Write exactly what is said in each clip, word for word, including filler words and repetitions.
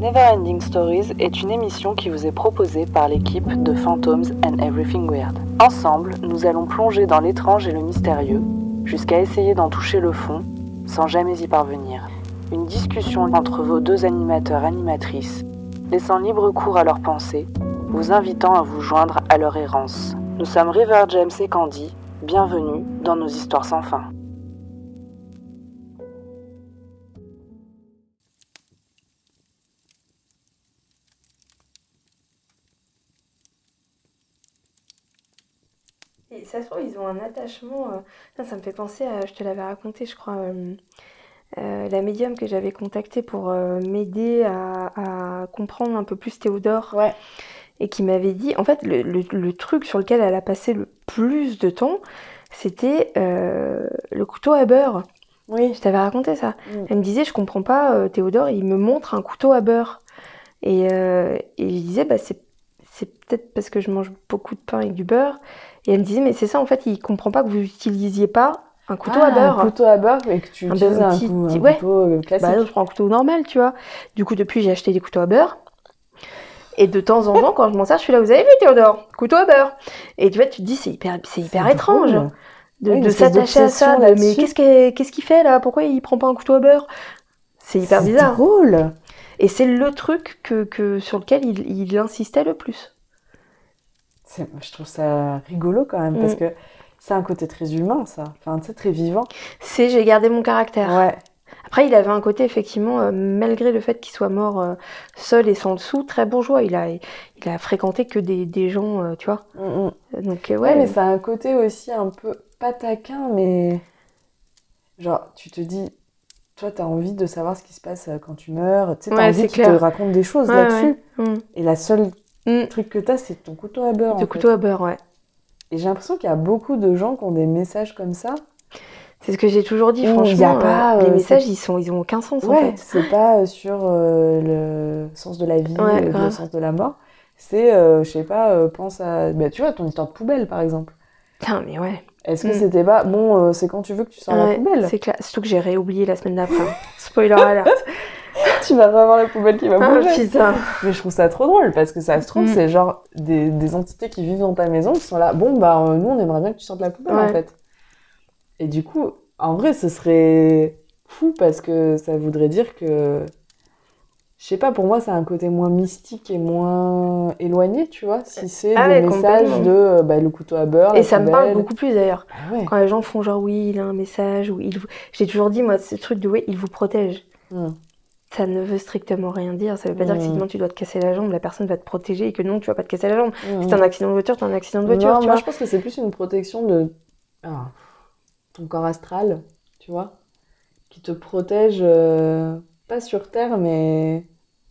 Neverending Stories est une émission qui vous est proposée par l'équipe de Phantoms and Everything Weird. Ensemble, nous allons plonger dans l'étrange et le mystérieux, jusqu'à essayer d'en toucher le fond, sans jamais y parvenir. Une discussion entre vos deux animateurs-animatrices, laissant libre cours à leurs pensées, vous invitant à vous joindre à leur errance. Nous sommes River James et Candy, bienvenue dans nos histoires sans fin. Et ça se trouve, ils ont un attachement. euh, Ça, ça me fait penser à. Je te l'avais raconté, je crois. euh, euh, la médium que j'avais contactée pour euh, m'aider à, à comprendre un peu plus Théodore. Ouais. Et qui m'avait dit. En fait, le, le- le truc sur lequel elle a passé le plus de temps, c'était euh, le couteau à beurre. Oui. Je t'avais raconté ça. Mm. Elle me disait, je comprends pas, euh, Théodore, il me montre un couteau à beurre. Et, euh, et je disais, bah, c'est, c'est peut-être parce que je mange beaucoup de pain avec du beurre. Et elle me disait, mais c'est ça, en fait, il comprend pas que vous n'utilisiez pas un couteau Ah, à beurre. Un couteau à beurre et que tu Un utilises beurre- un, petit- cou- un petit- ouais. couteau euh, classique. Bah non, je prends un couteau normal, tu vois. Du coup, depuis, j'ai acheté des couteaux à beurre. Et de temps en temps, quand je m'en sers, je suis là, vous avez vu, Théodore, couteau à beurre. Et tu vois, tu te dis, c'est hyper, c'est hyper C'est étrange drôle. de, Ouais, une de espèce s'attacher à ça. d'obsession De, mais là-dessus. qu'est-ce qu'il, qu'est-ce qu'il fait là? Pourquoi il prend pas un couteau à beurre? C'est hyper C'est bizarre. drôle. Et c'est le truc que, que, sur lequel il, il insistait le plus. C'est- Je trouve ça rigolo quand même, Mm. parce que c'est un côté très humain, ça. Enfin, tu sais, très vivant. C'est j'ai gardé mon caractère. Ouais. Après, il avait un côté, effectivement, euh, malgré le fait qu'il soit mort euh, seul et sans le sou, très bourgeois. Il a, il a fréquenté que des, des gens, euh, tu vois. Mm, mm. Donc, euh, Ouais, ouais. mais ça a un côté aussi un peu, pas taquin, mais genre, tu te dis, toi, t'as envie de savoir ce qui se passe euh, quand tu meurs. Tu sais, t'as Ouais, envie c'est qu'il te clair. raconte des choses Ouais, là-dessus. ouais. Mm. Et la seule Mm. truc que t'as, c'est ton couteau à beurre, en Le fait. couteau à beurre, ouais. Et j'ai l'impression qu'il y a beaucoup de gens qui ont des messages comme ça. C'est ce que j'ai toujours dit, Ouh, franchement. il y a pas, euh, les euh, messages, c'est- ils sont, ils ont aucun sens, en Ouais, fait. c'est pas euh, sur euh, le sens de la vie, Ouais, euh, le grave. sens de la mort. C'est, euh, je sais pas, euh, pense à... Bah, tu vois, ton histoire de poubelle, par exemple. Putain, mais ouais. Est-ce que Mm. c'était pas... Bon, euh, c'est quand tu veux que tu sors la Ouais, poubelle. c'est clair. Surtout que j'ai réoublié la semaine d'après. hein. Spoiler alert. Tu vas pas avoir la poubelle qui va Ah, bouger. putain. Mais je trouve ça trop drôle, parce que ça se trouve, Mm. c'est genre des, des entités qui vivent dans ta maison qui sont là. Bon, bah, euh, nous, on aimerait bien que tu sortes la poubelle, en Ouais. fait. Et du coup, en vrai, ce serait fou, parce que ça voudrait dire que... Je sais pas, pour moi, ça a un côté moins mystique et moins éloigné, tu vois, si c'est Ah des ouais, messages complètement. de euh, bah, le couteau à beurre, Et la ça me parle poubelle. beaucoup plus d'ailleurs. Ah ouais. Quand les gens font genre oui, il a un message, ou il vous... J'ai toujours dit, moi, ce truc de oui, il vous protège. Hmm. Ça ne veut strictement rien dire. Ça veut pas dire que si Hmm. demain tu dois te casser la jambe, la personne va te protéger et que non, tu vas pas te casser la jambe. Hmm. Si t'as un accident de voiture, t'as un accident de voiture, Non, tu moi, vois. je pense que c'est plus une protection de ah, ton corps astral, tu vois, qui te protège, euh, pas sur Terre, mais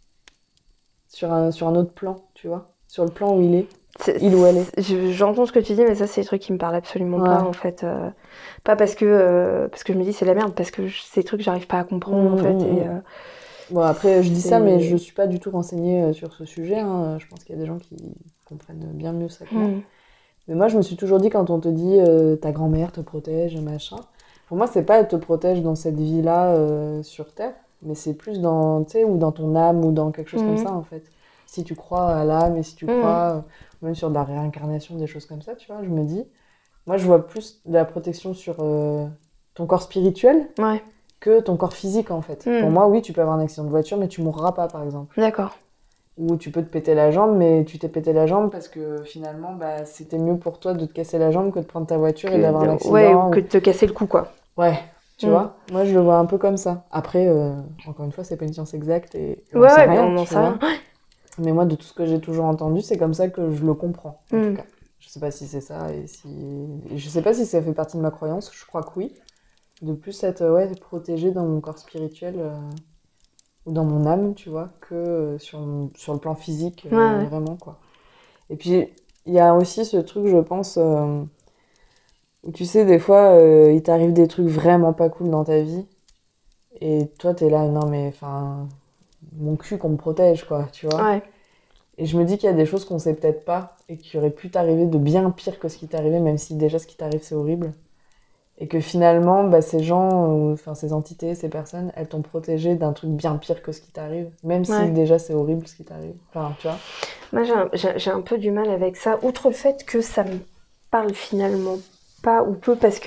sur un, sur un autre plan, tu vois, sur le plan où il est. C'est- Il ou elle est. c'est- je- J'entends ce que tu dis, mais ça, c'est des trucs qui me parlent absolument Ouais. pas, en fait. euh, Pas parce que, euh, parce que je me dis c'est la merde, parce que je- c'est des trucs que j'arrive pas à comprendre, en Mm, fait. mm, Et, mm. euh, Bon, après, je dis ça, c'est- mais je suis pas du tout renseignée euh, sur ce sujet, hein. Je pense qu'il y a des gens qui comprennent bien mieux ça que moi. Hmm. Mais moi, je me suis toujours dit, quand on te dit euh, ta grand-mère te protège, machin, pour moi, c'est pas elle te protège dans cette vie-là euh, sur Terre, mais c'est plus dans, tu sais, ou dans ton âme, ou dans quelque chose comme Mhm. ça, en fait. Si tu crois à l'âme, et si tu Mhm. crois, euh, même sur de la réincarnation, des choses comme ça, tu vois, je me dis, moi, je vois plus de la protection sur euh, ton corps spirituel Ouais, que ton corps physique, en fait. Mhm. Pour moi, oui, tu peux avoir un accident de voiture, mais tu mourras pas, par exemple. d'accord. Ou tu peux te péter la jambe, mais tu t'es pété la jambe parce que finalement, bah, c'était mieux pour toi de te casser la jambe que de prendre ta voiture et Que- d'avoir un accident. Ouais, ou que de te casser le cou, quoi. Ouais, tu Mm. vois. Moi, je le vois un peu comme ça. Après, euh, encore une fois, c'est pas une science exacte et, et on Ouais, sait ouais, mais rien, on n'en tu sait vois. rien. Mais moi, de tout ce que j'ai toujours entendu, c'est comme ça que je le comprends, en Mm. tout cas. Je sais pas si c'est ça et si... et je sais pas si ça fait partie de ma croyance, je crois que oui. De plus être ouais, protégée dans mon corps spirituel euh, ou dans mon âme, tu vois, que euh, sur, sur le plan physique, euh, Ouais, ouais. vraiment, quoi. Et puis, il y a aussi ce truc, je pense, euh, où tu sais, des fois, euh, il t'arrive des trucs vraiment pas cool dans ta vie. Et toi, t'es là, non mais, enfin, mon cul qu'on me protège, quoi, tu vois. Ouais. Et je me dis qu'il y a des choses qu'on sait peut-être pas et qui auraient pu t'arriver de bien pire que ce qui t'est arrivé, même si déjà ce qui t'arrive, c'est horrible. Et que finalement, bah, ces gens, enfin euh, ces entités, ces personnes, elles t'ont protégé d'un truc bien pire que ce qui t'arrive. Même ouais. si déjà c'est horrible ce qui t'arrive. Enfin, tu vois. Moi, j'ai un, j'ai, j'ai un peu du mal avec ça. Outre le fait que ça me parle finalement pas ou peu, parce que,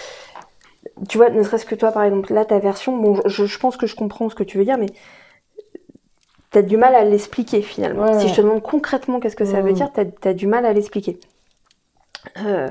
tu vois, ne serait-ce que toi, par exemple, là, ta version, bon, je, je pense que je comprends ce que tu veux dire, mais t'as du mal à l'expliquer finalement. Ouais, si ouais. je te demande concrètement qu'est-ce que ça mmh. veut dire, t'as, t'as du mal à l'expliquer. Euh,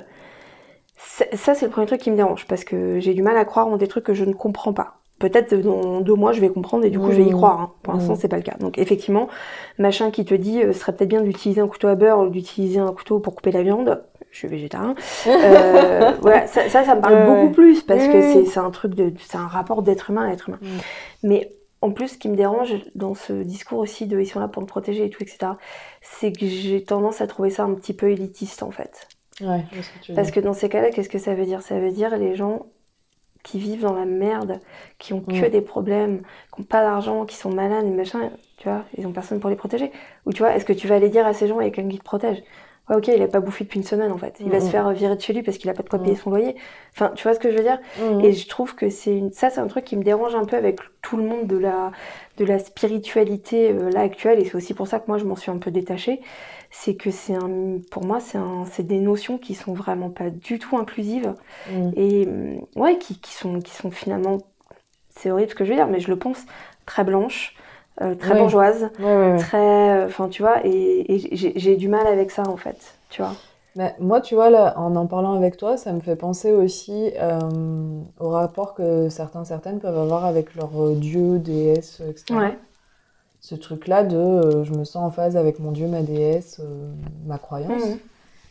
ça, c'est le premier truc qui me dérange, parce que j'ai du mal à croire en des trucs que je ne comprends pas. Peut-être dans deux mois, je vais comprendre et du coup, mmh. je vais y croire. Hein. Pour mmh. l'instant, c'est pas le cas. Donc, effectivement, machin qui te dit, euh, ce serait peut-être bien d'utiliser un couteau à beurre ou d'utiliser un couteau pour couper la viande. Je suis végétarien. Euh, voilà, ça, ça, ça me parle ouais, beaucoup ouais. plus, parce mmh. que c'est, c'est un truc de, c'est un rapport d'être humain à être humain. Mmh. Mais en plus, ce qui me dérange dans ce discours aussi de ils sont là pour me protéger et tout, et cetera, c'est que j'ai tendance à trouver ça un petit peu élitiste, en fait. Ouais, je sais ce que tu veux Parce dire. que dans ces cas-là, qu'est-ce que ça veut dire ? Ça veut dire les gens qui vivent dans la merde, qui ont que mmh. des problèmes, qui n'ont pas d'argent, qui sont malades et machin, tu vois, ils ont personne pour les protéger. Ou tu vois, est-ce que tu vas aller dire à ces gens, il y a quelqu'un qui te protège ? Ouais, ok, il a pas bouffé depuis une semaine en fait. Il mmh. va se faire virer de chez lui parce qu'il a pas de quoi mmh. payer son loyer. Enfin, tu vois ce que je veux dire ? mmh. Et je trouve que c'est une... ça, c'est un truc qui me dérange un peu avec tout le monde de la, de la spiritualité euh, là actuelle. Et c'est aussi pour ça que moi, je m'en suis un peu détachée. C'est que c'est un, pour moi, c'est, un, c'est des notions qui sont vraiment pas du tout inclusives mmh. et ouais, qui, qui sont, qui sont finalement, c'est horrible ce que je veux dire, mais je le pense, très blanches, euh, très ouais. bourgeoises, ouais, ouais, ouais. très, enfin, euh, tu vois, et, et j'ai, j'ai du mal avec ça en fait, tu vois. Mais moi, tu vois, là, en en parlant avec toi, ça me fait penser aussi euh, au rapport que certains, certaines peuvent avoir avec leur euh, dieu, déesse, et cetera. Ouais. Ce truc-là de euh, je me sens en phase avec mon dieu, ma déesse, euh, ma croyance. Mmh.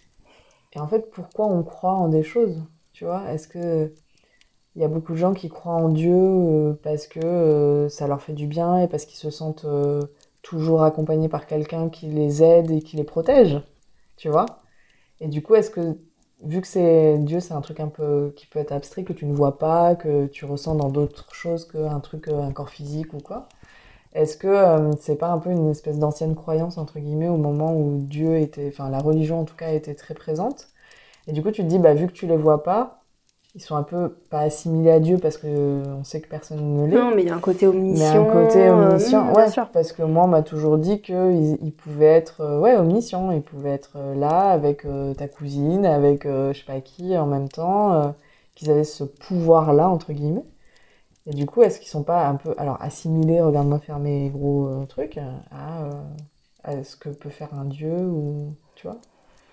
Et en fait, pourquoi on croit en des choses, tu vois ? Est-ce que il y a beaucoup de gens qui croient en Dieu euh, parce que euh, ça leur fait du bien et parce qu'ils se sentent euh, toujours accompagnés par quelqu'un qui les aide et qui les protège, tu vois ? Et du coup, est-ce que, vu que c'est Dieu, c'est un truc un peu qui peut être abstrait, que tu ne vois pas, que tu ressens dans d'autres choses qu'un truc, un corps physique ou quoi ? Est-ce que euh, c'est pas un peu une espèce d'ancienne croyance, entre guillemets, au moment où Dieu était, enfin la religion en tout cas était très présente ? Et du coup, tu te dis, bah vu que tu les vois pas, ils sont un peu pas assimilés à Dieu parce que on sait que personne ne l'est. Non, mais il y a un côté omniscient. Mais un côté omniscient, euh, mmh, ouais. Bien sûr. Parce que moi, on m'a toujours dit qu'ils ils pouvaient être, euh, ouais, omniscients. Ils pouvaient être euh, là avec euh, ta cousine, avec euh, je sais pas qui en même temps, euh, qu'ils avaient ce pouvoir-là entre guillemets. Et du coup, est-ce qu'ils sont pas un peu, alors assimilés, regarde-moi faire mes gros euh, trucs, à, euh, à ce que peut faire un dieu ou tu vois ?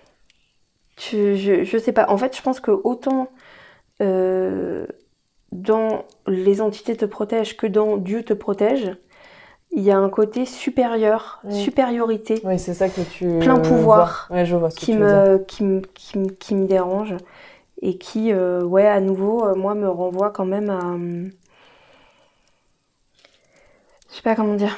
Je, je, je sais pas. En fait, je pense que autant euh, dans les entités te protègent que dans Dieu te protège, il y a un côté supérieur, mmh. supériorité, oui, c'est ça que tu plein pouvoir, vois. Ouais, je vois ce que qui, tu me, veux dire. qui, me, qui, me, qui me dérange et qui, euh, ouais, à nouveau, euh, moi, me renvoie quand même à... Euh, je sais pas comment dire.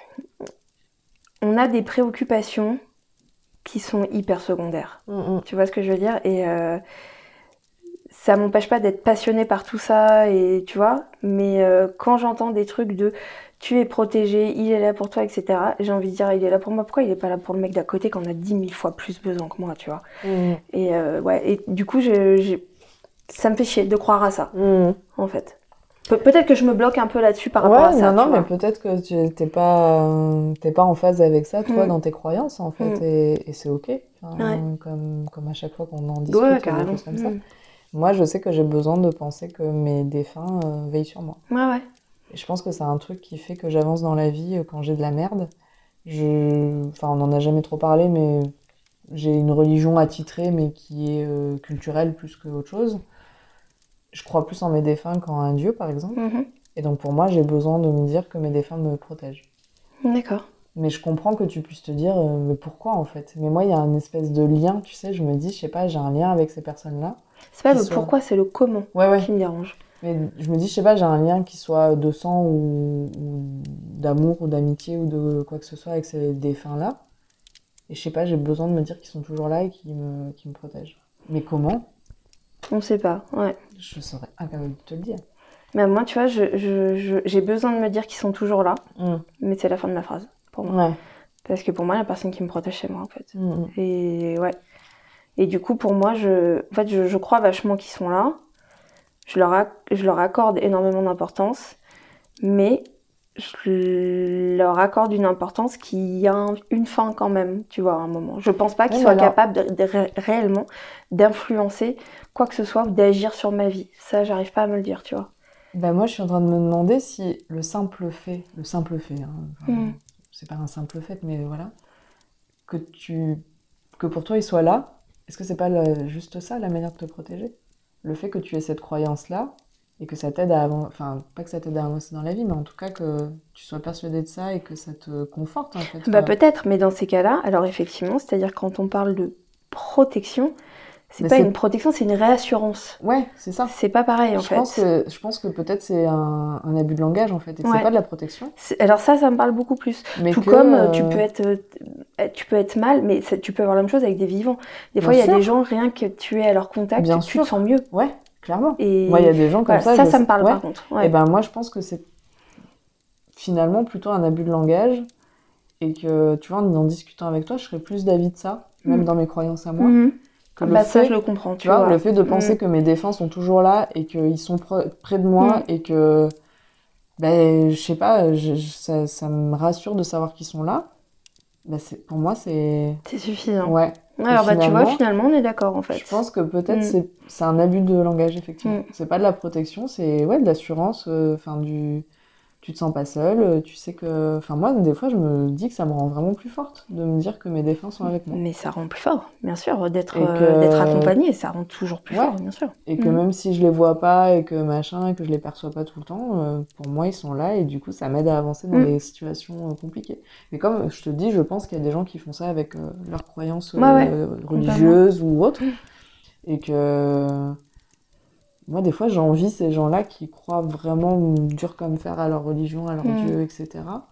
On a des préoccupations qui sont hyper secondaires. Mmh. Tu vois ce que je veux dire ? Et euh, ça m'empêche pas d'être passionnée par tout ça, et tu vois, mais euh, quand j'entends des trucs de tu es protégé, il est là pour toi, et cetera, j'ai envie de dire il est là pour moi, pourquoi il est pas là pour le mec d'à côté qui en a dix mille fois plus besoin que moi, tu vois. Mmh. Et euh, ouais, et du coup, je, je... ça me fait chier de croire à ça, mmh. en fait. Pe- peut-être que je me bloque un peu là-dessus par rapport ouais, à ça. Non, non, mais vois. Peut-être que tu t'es pas, t'es pas en phase avec ça, toi, mmh. dans tes croyances, en fait, mmh. et, et c'est ok. Enfin, ouais. comme, comme à chaque fois qu'on en discute, ouais, des choses comme mmh. ça. Moi, je sais que j'ai besoin de penser que mes défunts euh, veillent sur moi. Ouais, ouais. Et je pense que c'est un truc qui fait que j'avance dans la vie euh, quand j'ai de la merde. Je... Enfin, on n'en a jamais trop parlé, mais j'ai une religion attitrée, mais qui est euh, culturelle plus qu'autre chose. Je crois plus en mes défunts qu'en un dieu, par exemple. Mm-hmm. Et donc, pour moi, j'ai besoin de me dire que mes défunts me protègent. D'accord. Mais je comprends que tu puisses te dire, euh, mais pourquoi, en fait ? Mais moi, il y a un espèce de lien, tu sais, je me dis, je sais pas, j'ai un lien avec ces personnes-là. C'est pas le soit... pourquoi, c'est le comment ouais, ouais. qui me dérange. Mais je me dis, je sais pas, j'ai un lien qui soit de sang ou, ou d'amour ou d'amitié ou de quoi que ce soit avec ces défunts-là. Et je sais pas, j'ai besoin de me dire qu'ils sont toujours là et qu'ils me, qu'ils me protègent. Mais comment ? On sait pas, ouais. Je serais incapable de te le dire. Mais moi, tu vois, je, je, je, j'ai besoin de me dire qu'ils sont toujours là, mm. mais c'est la fin de la phrase, pour moi. Ouais. Parce que pour moi, la personne qui me protège, c'est moi, en fait. Mm. Et ouais. Et du coup, pour moi, je, en fait, je, je crois vachement qu'ils sont là, je leur, ac- je leur accorde énormément d'importance, mais je leur accorde une importance qui a un- une fin quand même, tu vois, à un moment. Je pense pas qu'ils Ouais, soient mais alors- capables de, de ré- réellement d'influencer quoi que ce soit ou d'agir sur ma vie. Ça, j'arrive pas à me le dire, tu vois. Bah, moi, je suis en train de me demander si le simple fait, le simple fait, hein, enfin, Mm. c'est pas un simple fait, mais voilà, que tu, que pour toi il soit là, est-ce que c'est pas le- juste ça la manière de te protéger? Le fait que tu aies cette croyance-là et que ça t'aide à avancer, enfin, pas que ça t'aide à avancer dans la vie, mais en tout cas que tu sois persuadé de ça et que ça te conforte en fait. Bah Enfin, peut-être, mais dans ces cas-là, alors effectivement, c'est-à-dire quand on parle de protection, c'est Mais pas c'est- une protection, c'est une réassurance. ouais, c'est ça. C'est pas pareil en Je fait. pense que, je pense que peut-être c'est un, un abus de langage en fait, et que Ouais. c'est pas de la protection, C'est- Alors ça, ça me parle beaucoup plus. mais Tout que, comme euh, tu euh, peux être, euh, tu peux être mal, mais ça- tu peux avoir la même chose avec des vivants. Des fois, il Bien y a des sûr. gens, rien que tu es à leur contact, Bien tu sûr. te sens mieux. Ouais, clairement. Et Moi, il y a des gens comme voilà, ça. ça, je ça me sais- parle ouais. par contre. Ouais. Et ben moi, je pense que c'est finalement plutôt un abus de langage et que, tu vois, en en discutant avec toi, je serais plus d'avis de ça, même Mm. dans mes croyances à moi, Mhm. que Ah le bah ça, fait, je le comprends. tu Tu vois, vois, le fait de penser Mm. que mes défunts sont toujours là et qu'ils sont pre- près de moi Mm. et que, ben, je sais pas, je- je- ça, ça me rassure de savoir qu'ils sont là. Ben, c'est, pour moi, c'est... C'est suffisant. Ouais. Et Alors bah tu vois, finalement, finalement, on est d'accord en fait. je pense que peut-être Mm. c'est, c'est un abus de langage, effectivement. Mm. C'est pas de la protection, c'est ouais, de l'assurance, euh, enfin du... Tu te sens pas seule, euh, tu sais que... Enfin moi, des fois, je me dis que ça me rend vraiment plus forte de me dire que mes défunts sont avec moi. Mais ça rend plus fort, bien sûr, d'être Et euh, que- d'être accompagné, ça rend toujours plus Ouais. fort, bien sûr. Et que Mm. même si je les vois pas et que machin, et que je les perçois pas tout le temps, euh, pour moi, ils sont là et du coup, ça m'aide à avancer dans Mm. des situations euh, compliquées. Mais comme je te dis, je pense qu'il y a des gens qui font ça avec euh, leurs croyances euh, Ouais, ouais, religieuses ou autres. Et que... Moi, des fois, j'envie ces gens-là qui croient vraiment dur comme fer à leur religion, à leur Mm. Dieu, et cetera.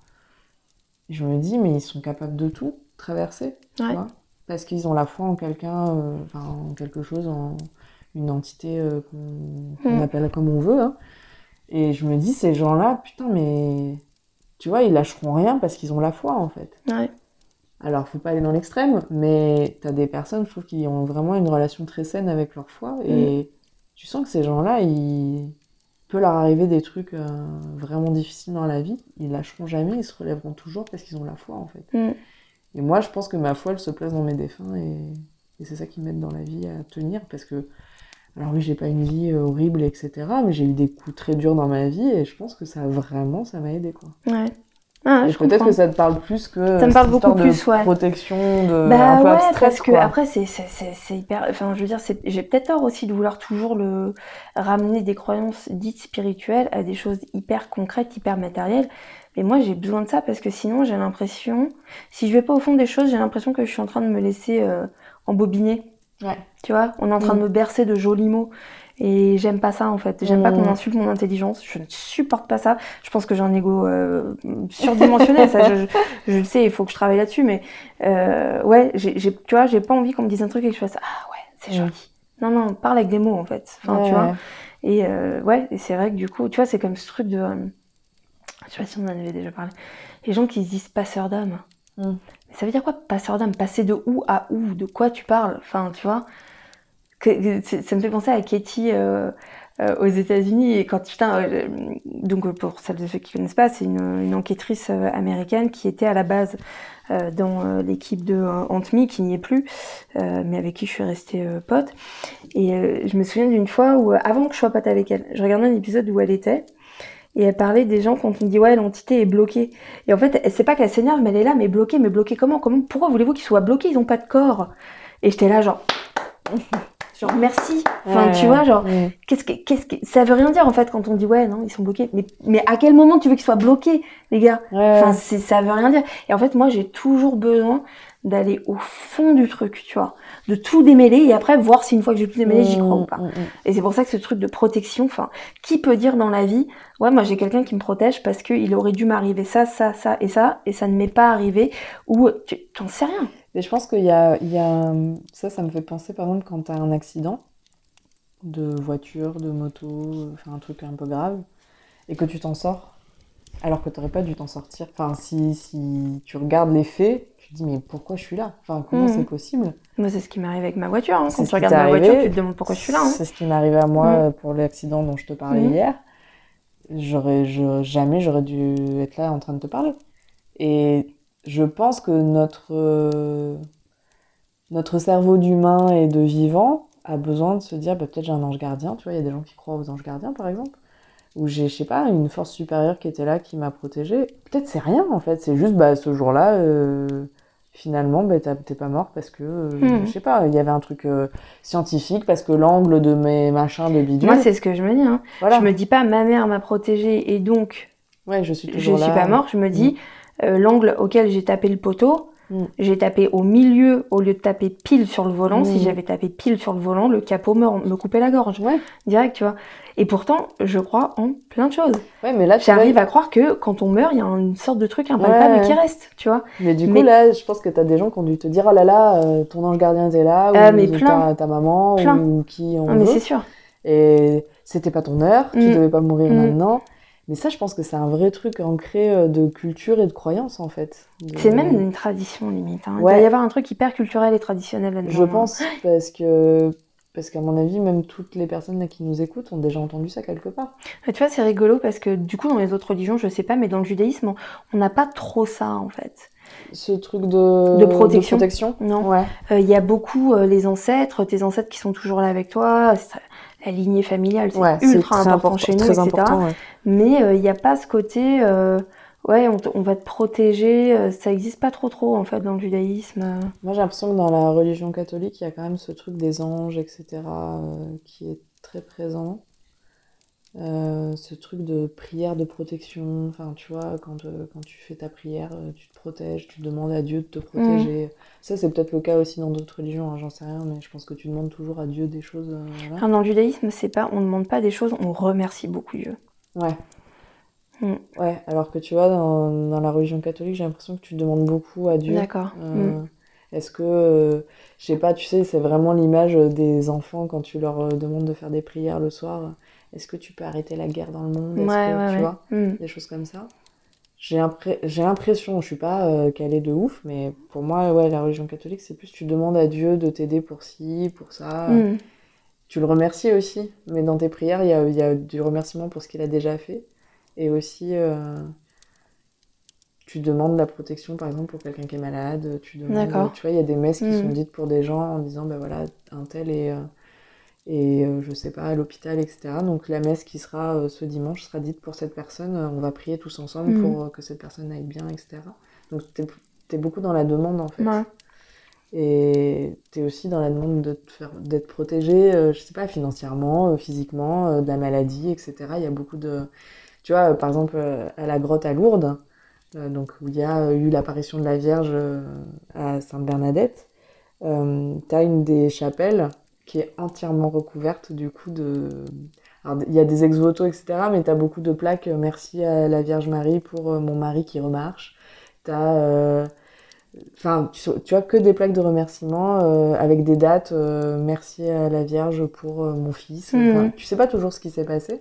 Et je me dis, mais ils sont capables de tout traverser, tu Ouais. vois, parce qu'ils ont la foi en quelqu'un, euh, enfin, en quelque chose, en une entité euh, qu'on qu'on Mm. appelle comme on veut. Hein. Et je me dis, ces gens-là, putain, mais tu vois, ils lâcheront rien parce qu'ils ont la foi, en fait. Ouais. Alors, faut pas aller dans l'extrême, mais t'as des personnes, je trouve, qui ont vraiment une relation très saine avec leur foi, et tu sens que ces gens-là, il peut leur arriver des trucs euh, vraiment difficiles dans la vie, ils lâcheront jamais, ils se relèveront toujours parce qu'ils ont la foi, en fait. Mm. Et moi, je pense que ma foi, elle se place dans mes défunts, et, et c'est ça qui m'aide dans la vie à tenir, parce que, alors oui, j'ai pas une vie euh, horrible, et cetera, mais j'ai eu des coups très durs dans ma vie, et je pense que ça, vraiment, ça m'a aidé, quoi. Ouais. Ah, Et je peut-être comprends. que ça te parle plus que Ça me cette parle histoire beaucoup de plus, ouais. protection, de Bah un peu ouais, abstraite, parce que quoi. après c'est c'est c'est c'est hyper. Enfin, je veux dire, c'est j'ai peut-être tort aussi de vouloir toujours le ramener des croyances dites spirituelles à des choses hyper concrètes, hyper matérielles. Mais moi, j'ai besoin de ça parce que sinon, j'ai l'impression, si je vais pas au fond des choses, j'ai l'impression que je suis en train de me laisser euh, embobiner. Ouais. Tu vois, on est en train Mm. de me bercer de jolis mots. Et j'aime pas ça en fait. J'aime pas qu'on Mm. insulte mon intelligence. Je ne supporte pas ça. Je pense que j'ai un ego euh, surdimensionné. Ça, je, je, je le sais. Il faut que je travaille là-dessus. Mais euh, ouais, j'ai, j'ai, tu vois, j'ai pas envie qu'on me dise un truc et que je fasse ah ouais, c'est Mm. joli. Non non, parle avec des mots en fait. Enfin, Ouais, tu vois. ouais. Et euh, ouais, et c'est vrai que du coup, tu vois, c'est comme ce truc de, euh, je sais pas si on en avait déjà parlé. Les gens qui se disent passeur d'âme. Mm. Mais ça veut dire quoi, passeur d'âme? Passer de où à où? De quoi tu parles? Enfin, tu vois. Que, que- ça me fait penser à Katie euh, euh, aux États-Unis. Et quand putain, euh, donc pour celles de ceux qui connaissent pas, c'est une, une enquêtrice euh, américaine qui était à la base euh, dans euh, l'équipe de euh, Aunt Me, qui n'y est plus, euh, mais avec qui je suis restée euh, pote. Et euh, je me souviens d'une fois où, euh, avant que je sois pote avec elle, je regardais un épisode où elle était. Et elle parlait des gens quand on dit ouais, l'entité est bloquée. Et en fait, elle sait pas qu'elle s'énerve, mais elle est là, mais bloquée, mais bloquée comment, comment pourquoi voulez-vous qu'ils soient bloqués? Ils ont pas de corps. Et j'étais là genre genre merci. Enfin, Ouais, tu vois, genre mm. qu'est-ce que qu'est-ce que ça veut rien dire en fait quand on dit ouais, non, ils sont bloqués. Mais mais à quel moment tu veux qu'ils soient bloqués, les gars? Ouais. Enfin, c'est ça veut rien dire. Et en fait, moi, j'ai toujours besoin d'aller au fond du truc, tu vois, de tout démêler et après voir si une fois que j'ai tout démêlé, j'y crois ou pas. Mm, mm, mm. Et c'est pour ça que ce truc de protection, enfin, qui peut dire dans la vie, ouais, moi j'ai quelqu'un qui me protège parce qu'il aurait dû m'arriver ça, ça, ça et ça, et ça ne m'est pas arrivé, ou tu t'en sais rien. Mais je pense qu'il y a, il y a... Ça, ça me fait penser, par exemple, quand t'as un accident de voiture, de moto, enfin un truc un peu grave, et que tu t'en sors. alors que t'aurais pas dû t'en sortir. Enfin, si, si tu regardes les faits, tu te dis, mais pourquoi je suis là? Enfin, comment Mhm. c'est possible? Moi, c'est ce qui m'arrive avec ma voiture. Hein. C'est Quand ce tu qui regardes t'est ma arrivé. voiture, tu te demandes pourquoi je suis là. Hein. C'est ce qui m'est arrivé à moi Mhm. euh, pour l'accident dont je te parlais Mhm. hier. J'aurais, je, jamais j'aurais dû être là en train de te parler. Et je pense que notre, euh, notre cerveau d'humain et de vivant a besoin de se dire, bah, peut-être j'ai un ange gardien, tu vois, il y a des gens qui croient aux anges gardiens, par exemple, ou j'ai, je sais pas, une force supérieure qui était là, qui m'a protégée. Peut-être c'est rien, en fait, c'est juste, bah, ce jour-là, euh, finalement, bah, t'as- t'es pas mort parce que, euh, Mhm. je sais pas, il y avait un truc euh, scientifique, parce que l'angle de mes machins de bidule... Moi, c'est ce que je me dis. Hein. Voilà. Je me dis pas, ma mère m'a protégée et donc Ouais, je suis je toujours suis là. pas morte. Je me dis, euh, l'angle auquel j'ai tapé le poteau, Mm. j'ai tapé au milieu au lieu de taper pile sur le volant. Mm. Si j'avais tapé pile sur le volant, le capot me, me coupait la gorge. Ouais. Direct, tu vois. Et pourtant, je crois en plein de choses. Ouais, mais là, tu J'arrive vois... à croire que quand on meurt, il y a une sorte de truc impalpable Ouais. qui reste, tu vois. Mais du coup, Mais- là, je pense que t'as des gens qui ont dû te dire, oh là là, euh, ton ange gardien était là, Euh, ou mais ta, plein. ta maman, Plein. ou qui on Non, mais veut. c'est sûr. Et c'était pas ton heure, tu Mm. devais pas mourir Mm. maintenant. Mais ça, je pense que c'est un vrai truc ancré euh, de culture et de croyance, en fait. De- C'est même une tradition, limite. Hein. Il Ouais. doit y avoir un truc hyper culturel et traditionnel là-dedans. Je hein. pense, parce que... Parce qu'à mon avis, même toutes les personnes là, qui nous écoutent ont déjà entendu ça quelque part. Et tu vois, c'est rigolo parce que du coup, dans les autres religions, je sais pas, mais dans le judaïsme, on- on n'a pas trop ça, en fait. Ce truc de, De protection. de protection. Non. Ouais. Il euh, y a beaucoup euh, les ancêtres, tes ancêtres qui sont toujours là avec toi, c'est- la lignée familiale, c'est Ouais, ultra très important, chez nous, très et cetera. important, ouais. Mais il n'y a pas ce côté, euh, ouais, on, te- on va te protéger, euh, ça existe pas trop trop, en fait, dans le judaïsme. euh. Moi, j'ai l'impression que dans la religion catholique, il y a quand même ce truc des anges, et cetera, euh, qui est très présent. Euh, ce truc de prière de protection, enfin, tu vois, quand, euh, quand tu fais ta prière, euh, tu te protèges, tu demandes à Dieu de te protéger. Ça, c'est peut-être le cas aussi dans d'autres religions, hein, j'en sais rien, mais je pense que tu demandes toujours à Dieu des choses. euh, voilà. Enfin, dans le judaïsme, c'est pas, on ne demande pas des choses, on remercie beaucoup Dieu. Ouais. Mm. Ouais, alors que tu vois, dans, dans la religion catholique, j'ai l'impression que tu demandes beaucoup à Dieu. D'accord. Euh, Mm. Est-ce que, euh, je sais pas, tu sais, c'est vraiment l'image des enfants quand tu leur euh, demandes de faire des prières le soir. Est-ce que tu peux arrêter la guerre dans le monde? Est-ce Ouais, que, ouais, tu ouais. vois, Mm. des choses comme ça. J'ai impré- j'ai l'impression, je suis pas euh, calée de ouf, mais pour moi, ouais, la religion catholique, c'est plus tu demandes à Dieu de t'aider pour ci, pour ça. Mm. Tu le remercies aussi, mais dans tes prières, il y a, il y a du remerciement pour ce qu'il a déjà fait. Et aussi, euh, tu demandes la protection, par exemple, pour quelqu'un qui est malade. Tu demandes, D'accord. tu vois, il y a des messes qui Mm. sont dites pour des gens en disant, ben voilà, un tel est, euh, et euh, je sais pas, à l'hôpital, et cetera. Donc la messe qui sera euh, ce dimanche sera dite pour cette personne. Euh, on va prier tous ensemble Mm. pour euh, que cette personne aille bien, et cetera. Donc t'es, t'es beaucoup dans la demande, en fait. Ouais. Et t'es aussi dans la demande de te faire, d'être protégé, euh, je sais pas, financièrement, euh, physiquement, euh, de la maladie, et cetera. Il y a beaucoup de... Tu vois, euh, par exemple, euh, à la grotte à Lourdes, euh, donc, où il y a eu l'apparition de la Vierge euh, à Sainte-Bernadette, euh, t'as une des chapelles qui est entièrement recouverte, du coup, de... Alors, il y a des ex-voto, et cetera, mais t'as beaucoup de plaques euh, « Merci à la Vierge Marie pour euh, mon mari qui remarche ». T'as... Euh... Enfin, tu, tu as que des plaques de remerciement euh, avec des dates. Euh, merci à la Vierge pour euh, mon fils. Mmh. Enfin, tu sais pas toujours ce qui s'est passé.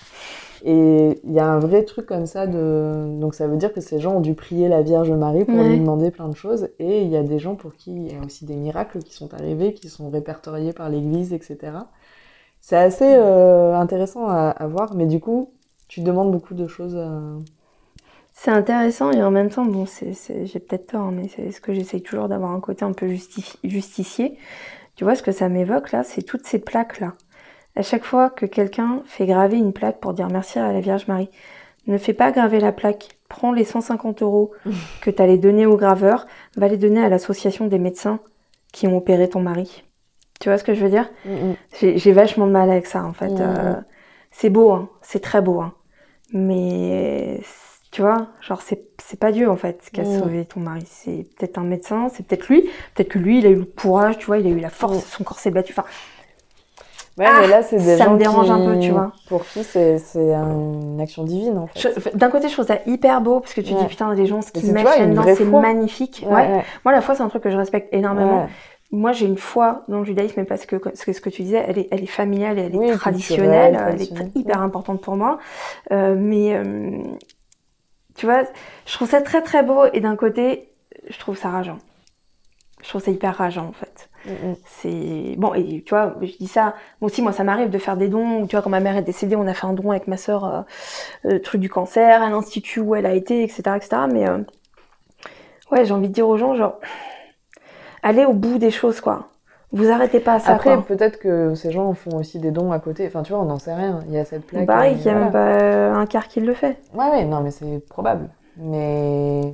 Et il y a un vrai truc comme ça de. Donc ça veut dire que ces gens ont dû prier la Vierge Marie pour Ouais. lui demander plein de choses. Et il y a des gens pour qui il y a aussi des miracles qui sont arrivés, qui sont répertoriés par l'Église, et cetera. C'est assez euh, intéressant à, à voir. Mais du coup, tu demandes beaucoup de choses. À... C'est intéressant et en même temps, bon, c'est, c'est, j'ai peut-être tort, hein, mais c'est ce que j'essaye toujours d'avoir un côté un peu justifi- justicier. Tu vois, ce que ça m'évoque là, c'est toutes ces plaques-là. À chaque fois que quelqu'un fait graver une plaque pour dire merci à la Vierge Marie, ne fais pas graver la plaque. Prends les cent cinquante euros que tu allais donner au graveur, va les donner à l'association des médecins qui ont opéré ton mari. Tu vois ce que je veux dire ? Mm-mm. j'ai, j'ai vachement de mal avec ça, en fait. Mm-mm. Euh, c'est beau, hein, c'est très beau, hein. Mais... Tu vois, genre c'est, c'est pas Dieu en fait qui a Mmh. sauvé ton mari, c'est peut-être un médecin, c'est peut-être lui, peut-être que lui il a eu le courage, tu vois, il a eu la force, Mmh. son corps s'est battu, enfin... Ouais, Ah, mais là, c'est des ça gens me dérange qui... un peu, tu vois. pour qui c'est, c'est un- une action divine, en fait. Je- d'un côté je trouve ça hyper beau, parce que tu Ouais. dis putain, les gens, ce Mais qu'ils c'est, tu mettent vois, une là-dedans, vraie c'est foi. magnifique. Ouais, Ouais. ouais. Moi la foi c'est un truc que je respecte énormément. Ouais. Moi j'ai une foi dans le judaïsme, mais parce que parce que ce que tu disais, elle est, elle est familiale et elle est Oui, traditionnelle, culturelle, elle est traditionnelle. hyper Ouais. importante pour moi. Euh, mais... euh, tu vois, je trouve ça très très beau et d'un côté, je trouve ça rageant. Je trouve ça hyper rageant en fait. Mm-hmm. C'est bon, et tu vois, je dis ça, moi aussi, moi ça m'arrive de faire des dons, tu vois, quand ma mère est décédée, on a fait un don avec ma sœur, euh, euh, truc du cancer, à l'institut où elle a été, et cetera, et cetera. Mais euh, ouais, j'ai envie de dire aux gens, genre, allez au bout des choses, quoi. Vous arrêtez pas à ça, Après, quoi. peut-être que ces gens font aussi des dons à côté. Enfin, tu vois, on n'en sait rien. Il y a cette plaque. Pareil, euh, qu'il y a voilà. même pas un quart qui le fait. Ouais, ouais, non, mais c'est probable. Mais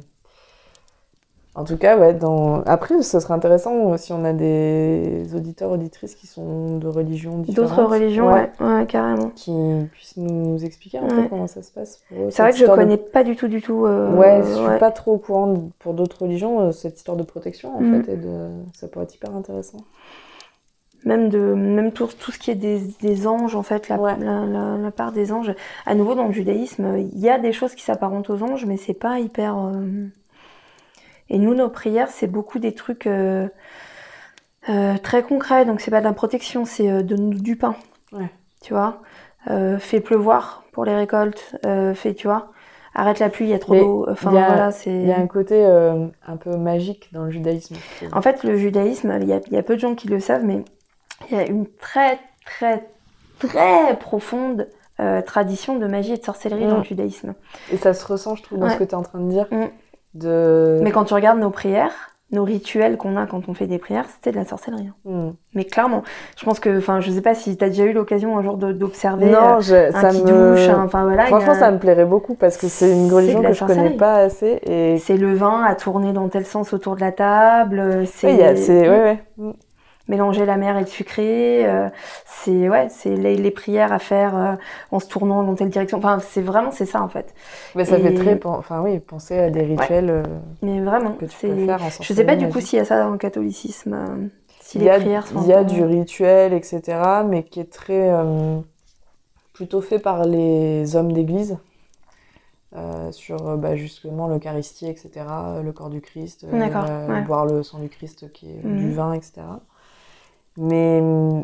en tout cas, ouais, dans... après, ce serait intéressant si on a des auditeurs, auditrices qui sont de religions différentes. D'autres religions, ouais, ouais, ouais, carrément. Qui puissent nous expliquer un ouais. peu comment ça se passe pour eux. C'est vrai que je connais de... pas du tout, du tout. Euh... Ouais, je suis ouais. pas trop au courant de... pour d'autres religions, euh, cette histoire de protection, en mm. fait, et de... ça pourrait être hyper intéressant. Même, de, même tout, tout ce qui est des, des anges, en fait, la, ouais. la, la, la part des anges. À nouveau, dans le judaïsme, il y a des choses qui s'apparentent aux anges, mais c'est pas hyper... Euh... Et nous, nos prières, c'est beaucoup des trucs euh, euh, très concrets. Donc, c'est pas de la protection, c'est euh, de, du pain. Ouais. Tu vois, euh, fais pleuvoir pour les récoltes, euh, fais, tu vois, arrête la pluie, il y a trop d'eau. Enfin, voilà, c'est... Il y a un côté euh, un peu magique dans le judaïsme, je trouve. En fait, le judaïsme, il y a, il y a peu de gens qui le savent, mais il y a une très, très, très profonde euh, tradition de magie et de sorcellerie mmh. dans le judaïsme. Et ça se ressent, je trouve, dans ouais. ce que tu es en train de dire. Mmh. De... Mais quand tu regardes nos prières, nos rituels qu'on a quand on fait des prières, c'était de la sorcellerie. Mmh. Mais clairement, je pense que, enfin, je sais pas si tu as déjà eu l'occasion un jour de, d'observer non, je, un ça kidouche, me... enfin voilà. Franchement, a... ça me plairait beaucoup parce que c'est une religion que je connais pas assez. Et... C'est le vin à tourner dans tel sens autour de la table. C'est, oui, c'est... Ouais, ouais. Mmh. Mélanger l'amer et le sucré, euh, c'est ouais, c'est les, les prières à faire euh, en se tournant dans telle direction. Enfin, c'est vraiment c'est ça en fait. Mais ça et... fait très, enfin oui, penser à des rituels. Ouais. Euh, Mais vraiment, que tu c'est. Peux faire en je sais pas du coup s'il y a ça dans le catholicisme, euh, si il les a, prières sont. Il y a du rituel, et cetera, mais qui est très euh, plutôt fait par les hommes d'église. Euh, sur bah, justement l'Eucharistie, et cetera, le corps du Christ, euh, ouais. boire le sang du Christ qui est mmh. du vin, et cetera. Mais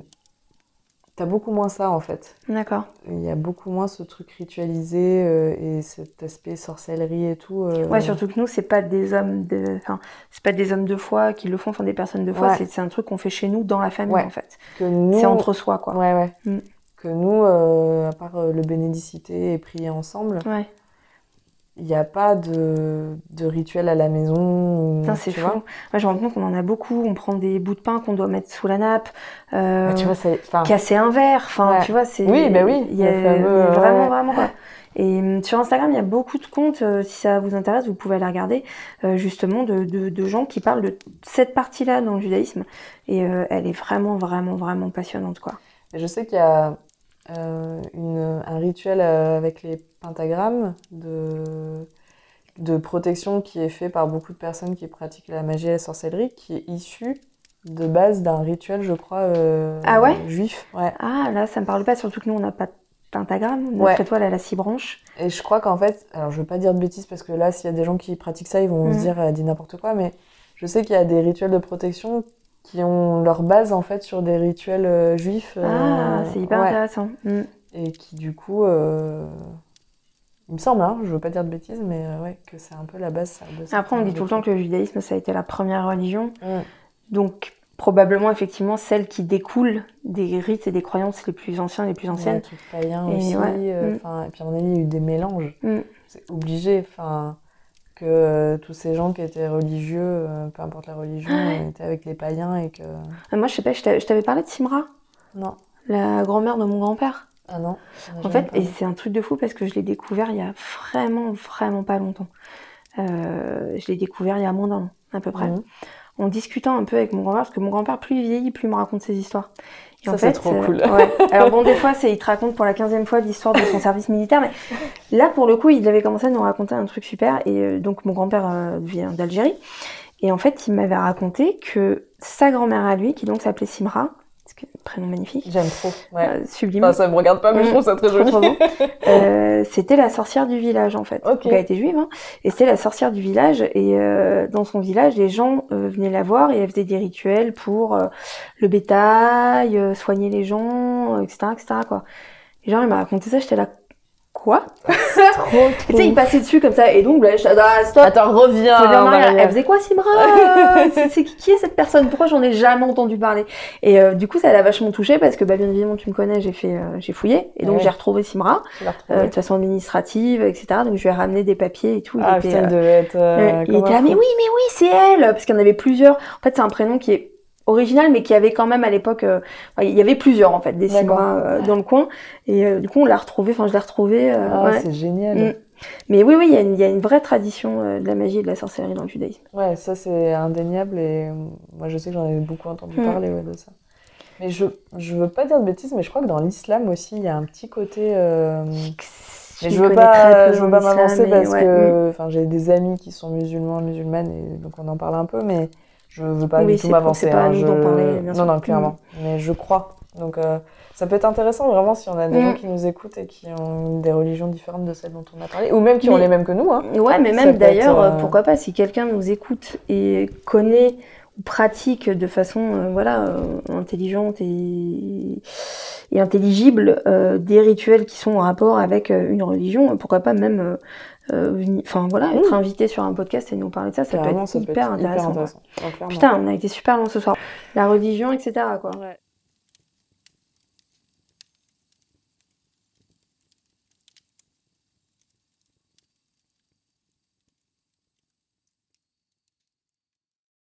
t'as beaucoup moins ça en fait. D'accord. Il y a beaucoup moins ce truc ritualisé euh, et cet aspect sorcellerie et tout. Euh... Ouais, surtout que nous, c'est pas des hommes de, enfin, c'est pas des hommes de foi qui le font, enfin des personnes de foi. Ouais. C'est, c'est un truc qu'on fait chez nous dans la famille ouais. en fait. Que nous... C'est entre soi quoi. Ouais ouais. Mm. Que nous, euh, à part euh, le bénédicité et prier ensemble. Ouais. Il n'y a pas de, de rituel à la maison. Putain, c'est fou. Moi, je me rends compte qu'on en a beaucoup. On prend des bouts de pain qu'on doit mettre sous la nappe. Euh, ah, tu vois, c'est, casser un verre. Enfin, ouais. tu vois, c'est. Oui, bah oui. Il y a, fameux, il y a vraiment, ouais. vraiment quoi. Et euh, sur Instagram, il y a beaucoup de comptes. Euh, si ça vous intéresse, vous pouvez aller regarder. Euh, justement, de, de, de gens qui parlent de cette partie-là dans le judaïsme. Et euh, elle est vraiment, vraiment, vraiment passionnante, quoi. Je sais qu'il y a euh, une, un rituel avec les pentagrammes de. de protection qui est fait par beaucoup de personnes qui pratiquent la magie et la sorcellerie, qui est issu de base d'un rituel, je crois, euh, ah ouais juif. Ouais. Ah, là, ça me parle pas, surtout que nous, on n'a pas de pentagramme. Notre ouais. étoile, elle a six branches. Et je crois qu'en fait, alors je veux pas dire de bêtises, parce que là, s'il y a des gens qui pratiquent ça, ils vont mmh. se dire, elle dit n'importe quoi, mais je sais qu'il y a des rituels de protection qui ont leur base, en fait, sur des rituels euh, juifs. Euh, ah, c'est hyper ouais. intéressant. Mmh. Et qui, du coup... Euh... Il me semble, hein, je veux pas dire de bêtises, mais euh, ouais, que c'est un peu la base. Ça, de Après, on dit tout le temps que le judaïsme, ça a été la première religion. Mm. Donc, probablement, effectivement, celle qui découle des rites et des croyances les plus anciens, les plus anciennes. Ouais, trucs païens aussi. Ouais. Euh, mm. Et puis, à mon avis, il y a eu des mélanges. Mm. C'est obligé, enfin, que euh, tous ces gens qui étaient religieux, euh, peu importe la religion, ouais. étaient avec les païens et que... Ah, moi, je sais pas, je t'avais parlé de Simra ? Non. La grand-mère de mon grand-père. Ah non. En fait, et c'est un truc de fou parce que je l'ai découvert il y a vraiment, vraiment pas longtemps. Euh, je l'ai découvert il y a moins d'un an, à peu près. Mmh. En discutant un peu avec mon grand-père, parce que mon grand-père, plus il vieillit, plus il me raconte ses histoires. Et ça, en fait, c'est trop euh, cool. Ouais. Alors bon, des fois, c'est, il te raconte pour la quinzième fois l'histoire de son service militaire, mais là, pour le coup, il avait commencé à nous raconter un truc super. Et euh, donc, mon grand-père euh, vient d'Algérie. Et en fait, il m'avait raconté que sa grand-mère à lui, qui donc s'appelait Simra, prénom magnifique. J'aime trop, ouais. Euh, sublime. Enfin, ça me regarde pas, mais mmh, je trouve ça très joli. Trop, trop bon. euh, c'était la sorcière du village, en fait. Okay. Donc, elle était juive, hein. Et c'était la sorcière du village. Et euh, dans son village, les gens euh, venaient la voir et elle faisait des rituels pour euh, le bétail, euh, soigner les gens, euh, et cetera, et cetera, quoi. Et genre, il m'a raconté ça, j'étais là, quoi? C'est trop Tu sais, il passait dessus comme ça, et donc, là, je ah, stop. Attends, reviens. Faut dire en arrière. Marielle. Elle faisait quoi, Simra? Euh, c'est, c'est qui, qui est cette personne? Pourquoi j'en ai jamais entendu parler? Et euh, du coup, ça l'a vachement touchée parce que, bah, bien évidemment, tu me connais, j'ai fait, euh, j'ai fouillé, et donc Ouais. j'ai retrouvé Simra Tu l'as retrouvé. euh, de façon administrative, et cetera. Donc je lui ai ramené des papiers et tout. Il Ah était, putain, il euh, devait être. euh, euh, il comme était un là, mais fou. oui, mais oui, c'est elle, parce qu'il y en avait plusieurs. En fait, c'est un prénom qui est original, mais qui avait quand même à l'époque, euh, enfin, il y avait plusieurs en fait, des D'accord. Simra euh, dans le coin, et euh, du coup on l'a retrouvé, enfin je l'ai retrouvé. Euh, Ah, ouais. c'est génial. Mm. Mais oui, oui, il y, a une- il y a une vraie tradition euh, de la magie et de la sorcellerie dans le judaïsme. Ouais, ça c'est indéniable et euh, moi je sais que j'en ai beaucoup entendu Mm. parler ouais, de ça. Mais je, je veux pas dire de bêtises, mais je crois que dans l'islam aussi il y a un petit côté. euh, Mais je veux connais très pas, peu je veux en pas islam, m'avancer mais parce ouais, que, enfin, j'ai des amis qui sont musulmans, musulmanes et donc on en parle un peu, mais je veux pas Oui, du tout c'est pas- m'avancer. c'est pas à hein, nous je- d'en parler, bien non, sûr. non, clairement. Mais je crois. Donc euh, ça peut être intéressant vraiment si on a des Mm. gens qui nous écoutent et qui ont des religions différentes de celles dont on a parlé, ou même qui ont Mais- les mêmes que nous. Hein. Ouais, mais Ça même peut d'ailleurs, être, euh, euh, pourquoi pas, si quelqu'un nous écoute et connaît ou pratique de façon euh, voilà, euh, intelligente et, et intelligible euh, des rituels qui sont en rapport avec euh, une religion, pourquoi pas même euh, euh, veni- enfin, voilà, être Mm. invité sur un podcast et nous parler de ça, ça peut Carrément, être ça peut hyper être intéressant. hyper quoi. intéressant. Donc, clairement. Putain, on a été super long ce soir. La religion, et cetera quoi. Ouais.